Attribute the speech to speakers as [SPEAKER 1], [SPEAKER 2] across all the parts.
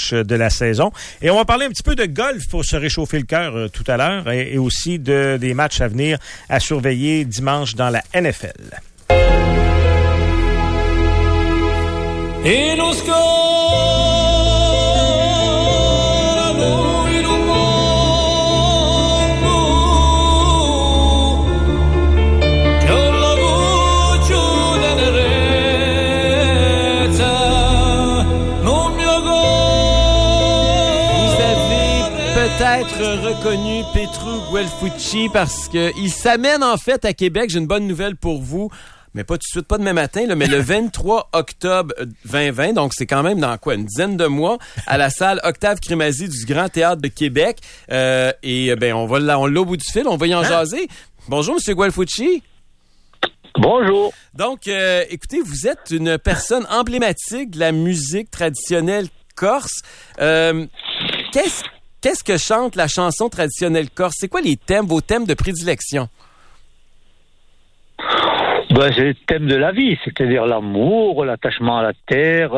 [SPEAKER 1] matchs de la saison. Et on va parler un petit peu de golf pour se réchauffer le cœur tout à l'heure et aussi des matchs à venir à surveiller dimanche dans la NFL.
[SPEAKER 2] Et nos
[SPEAKER 3] peut-être reconnu Petru Guelfucci parce qu'il s'amène en fait à Québec. J'ai une bonne nouvelle pour vous, mais pas tout de suite, pas demain matin, là, mais le 23 octobre 2020, donc c'est quand même dans quoi, une dizaine de mois, à la salle Octave Crémazie du Grand Théâtre de Québec. On l'a au bout du fil, on va y en jaser. Bonjour, M. Guelfucci.
[SPEAKER 4] Bonjour.
[SPEAKER 3] Donc, écoutez, vous êtes une personne emblématique de la musique traditionnelle corse. Qu'est-ce que chante la chanson traditionnelle corse? C'est quoi vos thèmes de prédilection?
[SPEAKER 4] C'est le thème de la vie, c'est-à-dire l'amour, l'attachement à la terre,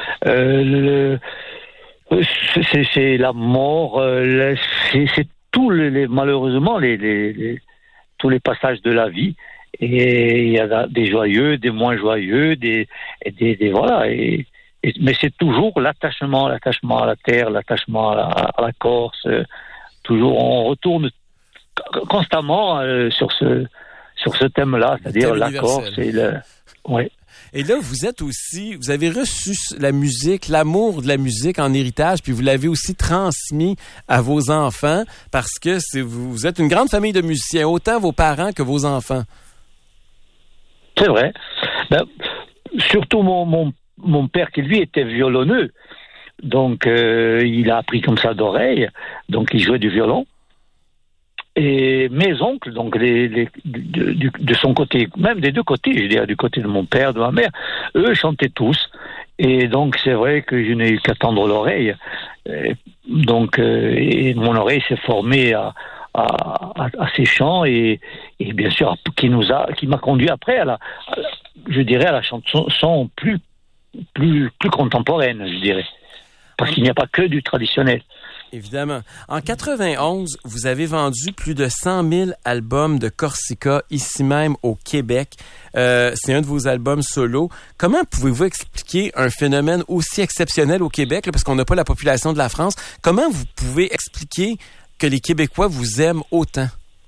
[SPEAKER 4] c'est la mort, c'est tous malheureusement tous les passages de la vie. Et il y a des joyeux, des moins joyeux, voilà. Mais c'est toujours l'attachement à la terre, l'attachement à la Corse. Toujours, on retourne constamment sur ce thème-là, c'est-à-dire la Corse et ouais.
[SPEAKER 3] Et là, vous avez reçu la musique, l'amour de la musique en héritage, puis vous l'avez aussi transmis à vos enfants, parce que vous êtes une grande famille de musiciens, autant vos parents que vos enfants.
[SPEAKER 4] C'est vrai. Surtout mon père qui, lui, était violonneux. Donc, il a appris comme ça d'oreille. Donc, il jouait du violon. Et mes oncles, donc de son côté, même des deux côtés, je dirais, du côté de mon père, de ma mère, eux chantaient tous. Et donc, c'est vrai que je n'ai eu qu'à tendre l'oreille. Et mon oreille s'est formée à ces chants et bien sûr, qui m'a conduit après à la chanson plus contemporaine, je dirais. Parce qu'il n'y a pas que du traditionnel.
[SPEAKER 3] Évidemment. En 91, vous avez vendu plus de 100 000 albums de Corsica, ici même au Québec. C'est un de vos albums solo. Comment pouvez-vous expliquer un phénomène aussi exceptionnel au Québec, là, parce qu'on n'a pas la population de la France? Comment vous pouvez expliquer que les Québécois vous aiment autant?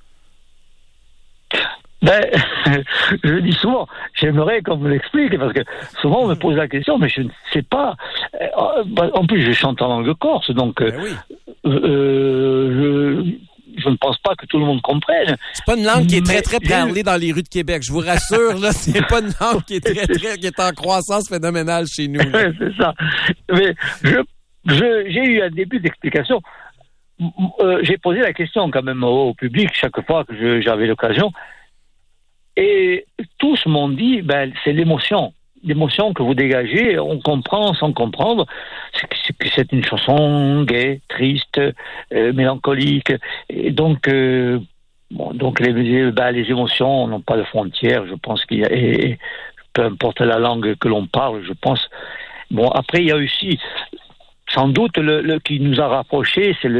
[SPEAKER 4] Je dis souvent, j'aimerais qu'on me l'explique, parce que souvent on me pose la question, mais je ne sais pas. En plus, je chante en langue corse, donc je ne pense pas que tout le monde comprenne.
[SPEAKER 3] C'est pas une langue qui est très, très parlée dans les rues de Québec, je vous rassure, là, c'est pas une langue qui est qui est en croissance phénoménale chez nous.
[SPEAKER 4] C'est ça. Mais j'ai eu un début d'explication. J'ai posé la question quand même au public chaque fois que j'avais l'occasion. Et tous m'ont dit, c'est l'émotion que vous dégagez, on comprend sans comprendre, c'est une chanson gaie, triste, mélancolique, et donc les émotions n'ont pas de frontières, je pense qu'il y a, et peu importe la langue que l'on parle, je pense. Bon, après il y a aussi, sans doute, le qui nous a rapprochés, c'est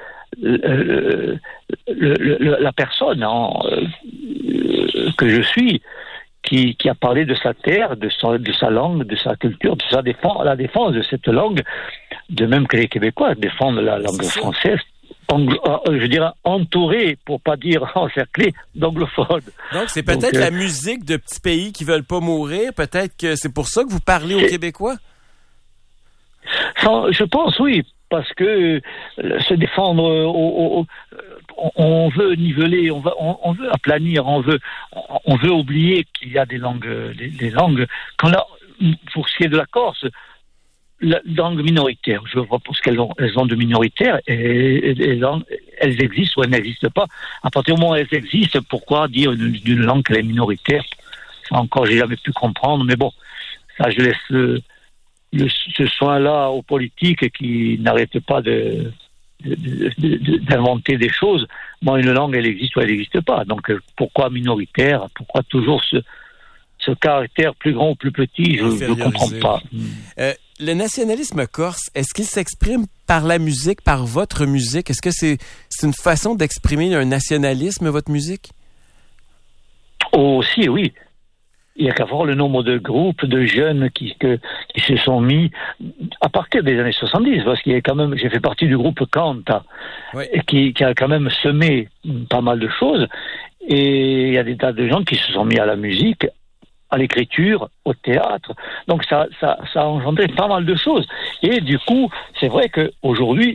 [SPEAKER 4] la personne que je suis, qui a parlé de sa terre, de sa langue, de sa culture, de la défense de cette langue, de même que les Québécois défendent la langue française, je dirais entourée, pour pas dire encerclée, d'anglophones.
[SPEAKER 3] Donc c'est peut-être la musique de petits pays qui veulent pas mourir, peut-être que c'est pour ça que vous parlez aux Québécois?
[SPEAKER 4] Je pense, oui, parce que se défendre, on veut niveler, on veut aplanir, on veut oublier qu'il y a des langues. Pour ce qui est de la Corse, la langue minoritaire, je vois pour ce qu'elles ont de minoritaire, et elles existent ou elles n'existent pas. À partir du moment où elles existent, pourquoi dire d'une langue qu'elle est minoritaire? Ça encore, j'ai jamais pu comprendre, mais bon, ça je laisse ce soin-là aux politiques qui n'arrêtent pas d'inventer des choses. Moi, une langue, elle existe ou elle n'existe pas. Donc, pourquoi minoritaire? Pourquoi toujours ce caractère plus grand ou plus petit? Je ne comprends pas.
[SPEAKER 3] le nationalisme corse, est-ce qu'il s'exprime par la musique, par votre musique? Est-ce que c'est une façon d'exprimer un nationalisme, votre musique?
[SPEAKER 4] Aussi, oui. Il n'y a qu'à voir le nombre de groupes de jeunes qui se sont mis à partir des années 70, parce qu'il y a quand même, j'ai fait partie du groupe Canta,
[SPEAKER 3] Oui.
[SPEAKER 4] qui a quand même semé pas mal de choses, et il y a des tas de gens qui se sont mis à la musique, à l'écriture, au théâtre, donc ça a engendré pas mal de choses, et du coup, c'est vrai qu'aujourd'hui,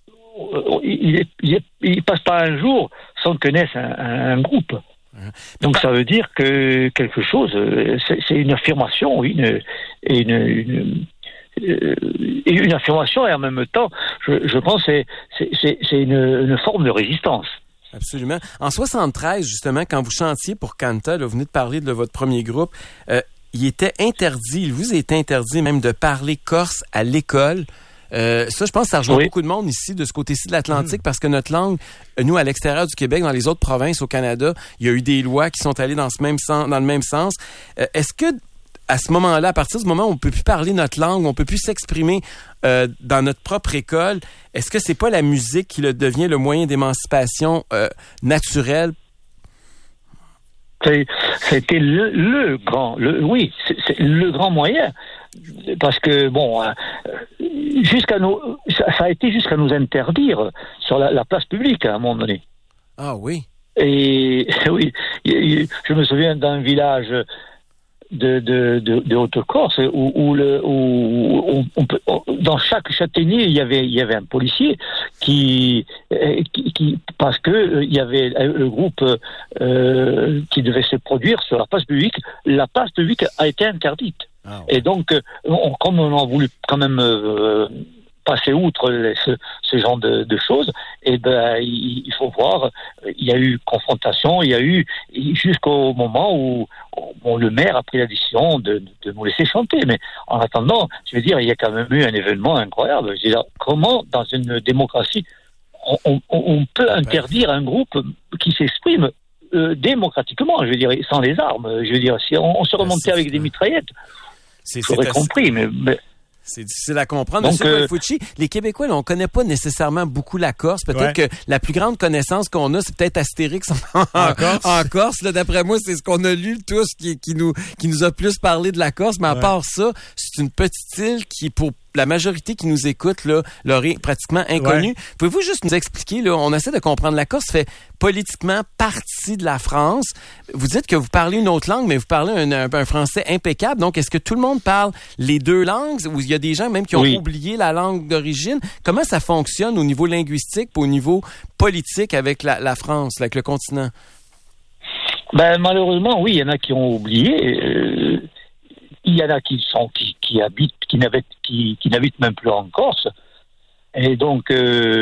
[SPEAKER 4] il passe pas un jour sans que naisse un groupe. Donc ça veut dire que quelque chose, c'est une affirmation, oui, une affirmation, et en même temps, je pense que c'est une forme de résistance.
[SPEAKER 3] Absolument. En 73, justement, quand vous chantiez pour Canta, là, vous venez de parler de votre premier groupe, il vous était interdit même de parler corse à l'école. Ça, je pense que ça rejoint beaucoup de monde ici, de ce côté-ci de l'Atlantique, parce que notre langue, nous, à l'extérieur du Québec, dans les autres provinces au Canada, il y a eu des lois qui sont allées dans le même sens. Est-ce que, à ce moment-là, à partir du moment où on peut plus parler notre langue, on peut plus s'exprimer dans notre propre école, est-ce que c'est pas la musique qui devient le moyen d'émancipation naturel?
[SPEAKER 4] C'était le grand grand moyen, parce que bon, ça a été jusqu'à nous interdire sur la place publique à un moment donné.
[SPEAKER 3] Ah oui.
[SPEAKER 4] Et oui, je me souviens d'un village de Haute-Corse où dans chaque châtaignier il y avait un policier qui parce que il y avait le groupe qui devait se produire sur la place publique. La place publique a été interdite. Ah ouais. Et donc comme on a voulu quand même passer outre ce genre de choses, et ben il faut voir, il y a eu confrontation, il y a eu jusqu'au moment où le maire a pris la décision de nous laisser chanter. Mais en attendant, je veux dire, il y a quand même eu un événement incroyable. Je veux dire, comment dans une démocratie on peut interdire un groupe qui s'exprime démocratiquement, je veux dire, sans les armes. Je veux dire, si on se remontait avec des mitraillettes, j'aurais compris, mais
[SPEAKER 3] c'est difficile à comprendre. Donc, Monsieur Guelfucci, les Québécois, là, on connaît pas nécessairement beaucoup la Corse. Peut-être que la plus grande connaissance qu'on a, c'est peut-être Astérix en Corse. Là, d'après moi, c'est ce qu'on a lu tous qui nous a plus parlé de la Corse. Mais à part ça, c'est une petite île qui, pour la majorité qui nous écoute, là, leur est pratiquement inconnue. Ouais. Pouvez-vous juste nous expliquer, là, on essaie de comprendre, la Corse fait politiquement partie de la France. Vous dites que vous parlez une autre langue, mais vous parlez un français impeccable. Donc, est-ce que tout le monde parle les deux langues, ou il y a des gens même qui ont oublié la langue d'origine? Comment ça fonctionne au niveau linguistique, au niveau politique avec la France, avec le continent?
[SPEAKER 4] Ben, malheureusement, oui, il y en a qui ont oublié. Il y en a qui n'habitent même plus en Corse. Et donc,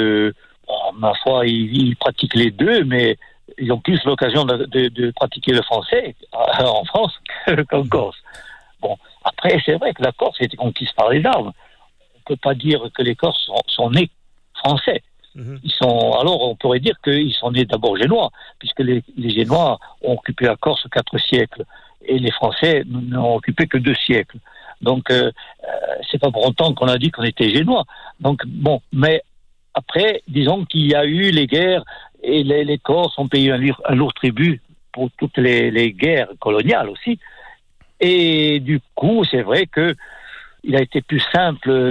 [SPEAKER 4] ma foi, ils pratiquent les deux, mais ils ont plus l'occasion de pratiquer le français en France qu'en Corse. Bon, après, c'est vrai que la Corse a été conquise par les armes. On ne peut pas dire que les Corses sont nés français. Alors, on pourrait dire qu'ils sont nés d'abord génois, puisque les Génois ont occupé la Corse 4 siècles. Et les Français n'ont occupé que 2 siècles. Donc, c'est pas pour autant qu'on a dit qu'on était génois. Donc, bon, mais après, disons qu'il y a eu les guerres, et les Corses ont payé un lourd tribut pour toutes les guerres coloniales aussi. Et du coup, c'est vrai que il a été plus simple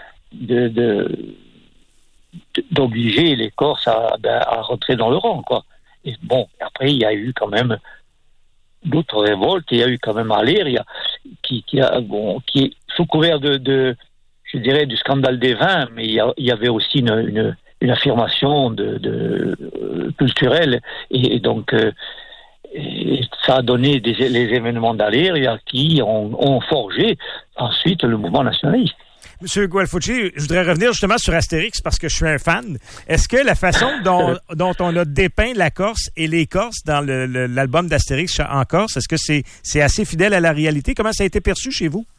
[SPEAKER 4] d'obliger les Corses à rentrer dans le rang, quoi. Et bon, après, il y a eu quand même d'autres révoltes. Il y a eu quand même Aléria qui est sous couvert je dirais, du scandale des vins, mais il y avait aussi une affirmation culturelle, et donc et ça a donné les événements d'Aléria qui ont forgé ensuite le mouvement nationaliste.
[SPEAKER 1] Monsieur Guelfucci, je voudrais revenir justement sur Astérix parce que je suis un fan. Est-ce que la façon dont on a dépeint la Corse et les Corses dans l'album d'Astérix en Corse, est-ce que c'est assez fidèle à la réalité? Comment ça a été perçu chez vous?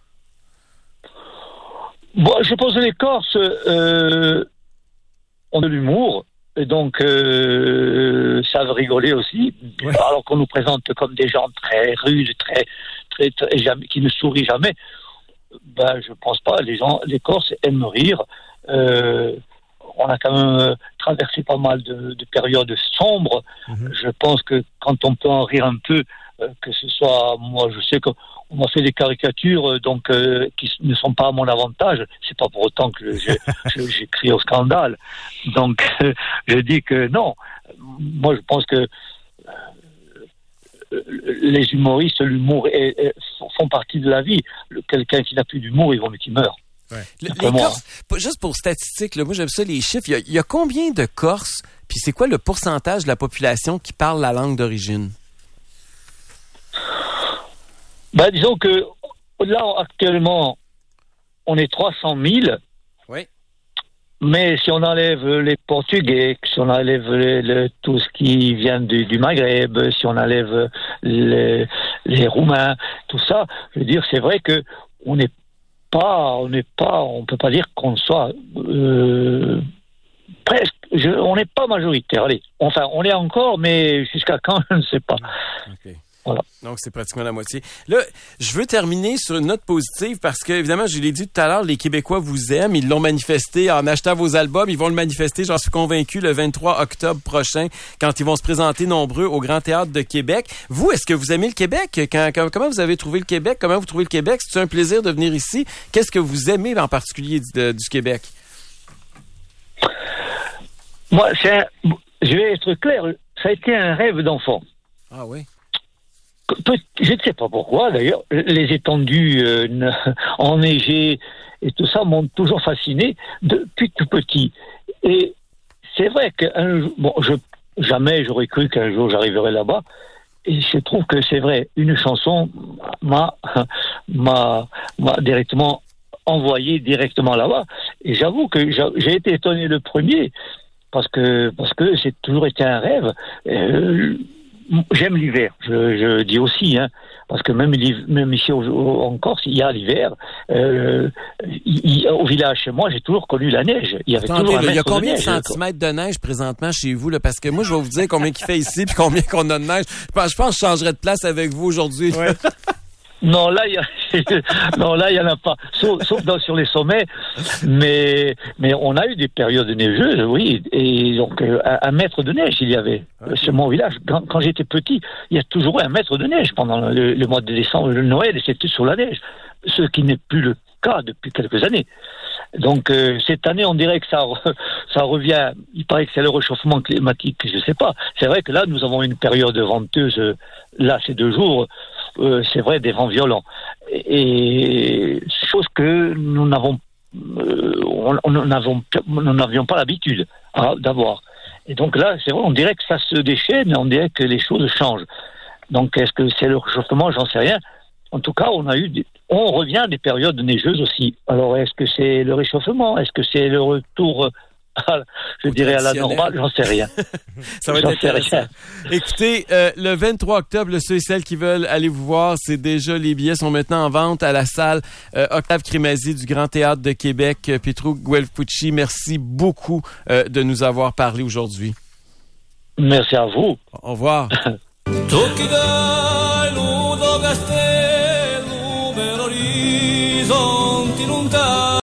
[SPEAKER 4] Bon, je pense que les Corses ont de l'humour, et donc savent rigoler aussi, alors qu'on nous présente comme des gens très rudes, très qui ne sourient jamais. je pense pas. Les Corses aiment rire. On a quand même traversé pas mal de périodes sombres. Je pense que quand on peut en rire un peu, que ce soit, moi je sais qu'on m'a fait des caricatures qui ne sont pas à mon avantage. C'est pas pour autant que j'ai crié au scandale. Donc je dis que non. Moi je pense que les humoristes, l'humour font partie de la vie. Quelqu'un qui n'a plus d'humour, il vaut mieux qu'il meure.
[SPEAKER 3] Ouais. Les Corses, juste pour statistiques, là, moi j'aime ça les chiffres. Il y a combien de Corses, puis c'est quoi le pourcentage de la population qui parle la langue d'origine?
[SPEAKER 4] Disons que là, actuellement, on est 300 000.
[SPEAKER 3] Oui.
[SPEAKER 4] Mais si on enlève les Portugais, si on enlève tout ce qui vient du Maghreb, si on enlève les Roumains, tout ça, je veux dire, c'est vrai que on peut pas dire qu'on soit presque, on n'est pas majoritaire. Allez, enfin, on l'est encore, mais jusqu'à quand, je ne sais pas.
[SPEAKER 3] Okay.
[SPEAKER 4] Voilà.
[SPEAKER 3] Donc, c'est pratiquement la moitié. Là, je veux terminer sur une note positive parce que, évidemment, je l'ai dit tout à l'heure, les Québécois vous aiment. Ils l'ont manifesté en achetant vos albums. Ils vont le manifester, j'en suis convaincu, le 23 octobre prochain, quand ils vont se présenter nombreux au Grand Théâtre de Québec. Vous, est-ce que vous aimez le Québec? Comment vous avez trouvé le Québec? Comment vous trouvez le Québec? C'est un plaisir de venir ici? Qu'est-ce que vous aimez en particulier du Québec?
[SPEAKER 4] Moi, je vais être clair, ça a été un rêve d'enfant.
[SPEAKER 3] Ah oui?
[SPEAKER 4] Je ne sais pas pourquoi, d'ailleurs, les étendues enneigées et tout ça m'ont toujours fasciné depuis tout petit. Et c'est vrai que jamais j'aurais cru qu'un jour j'arriverais là-bas. Et je trouve que c'est vrai, une chanson m'a directement envoyé directement là-bas. Et j'avoue que j'ai été étonné le premier parce que c'est toujours été un rêve. J'aime l'hiver, je dis aussi, parce que même ici en Corse, il y a l'hiver. Au village chez moi, j'ai toujours connu la neige. Il y avait toujours un mètre de neige.
[SPEAKER 3] Il y a combien de centimètres de neige présentement chez vous, là? Parce que moi, je vais vous dire combien il fait ici puis combien qu'on a de neige. Je pense que je changerais de place avec vous aujourd'hui. Ouais.
[SPEAKER 4] Non, là, il y en a pas. Sauf sur les sommets. Mais on a eu des périodes neigeuses, oui. Et donc, un mètre de neige, il y avait. Okay. Sur mon village, quand j'étais petit, il y a toujours eu un mètre de neige pendant le mois de décembre, le Noël, et c'était sur la neige. Ce qui n'est plus le cas depuis quelques années. Donc, cette année, on dirait que ça revient. Il paraît que c'est le réchauffement climatique, je sais pas. C'est vrai que là, nous avons une période venteuse, là, ces 2 jours, c'est vrai, des vents violents. Et chose que nous n'avions pas l'habitude d'avoir. Et donc là, c'est vrai, on dirait que ça se déchaîne, on dirait que les choses changent. Donc, est-ce que c'est le réchauffement? J'en sais rien. En tout cas, on revient à des périodes neigeuses aussi. Alors, est-ce que c'est le réchauffement? Est-ce que c'est le retour, je dirais, à la normale? J'en sais rien.
[SPEAKER 3] Ça va être intéressant. Écoutez, le 23 octobre, ceux et celles qui veulent aller vous voir, c'est déjà, les billets sont maintenant en vente à la salle Octave Crémazie du Grand Théâtre de Québec. Petru Guelfucci, merci beaucoup de nous avoir parlé aujourd'hui.
[SPEAKER 4] Merci à vous.
[SPEAKER 3] Au revoir. Horizonti lontani